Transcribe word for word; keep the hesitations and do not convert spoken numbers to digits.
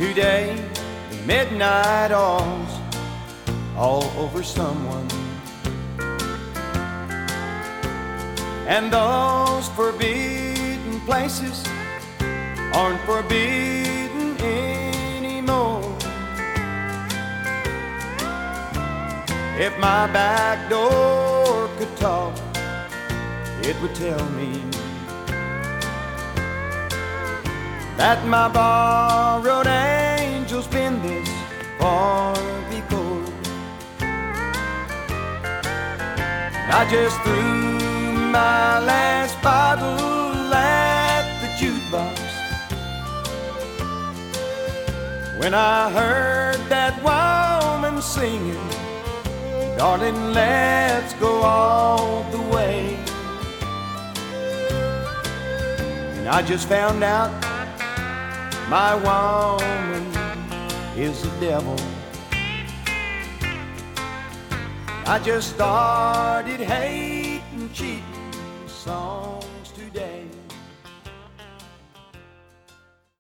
Today, the midnight oil's all over someone, and those forbidden places aren't forbidden anymore. If my back door could talk, it would tell me that my borrowed angel's been this far before. I just threw my last bottle at the jukebox when I heard that woman singing, "Darling, let's go all the way." And I just found out my woman is the devil. I just started hating, cheating, song.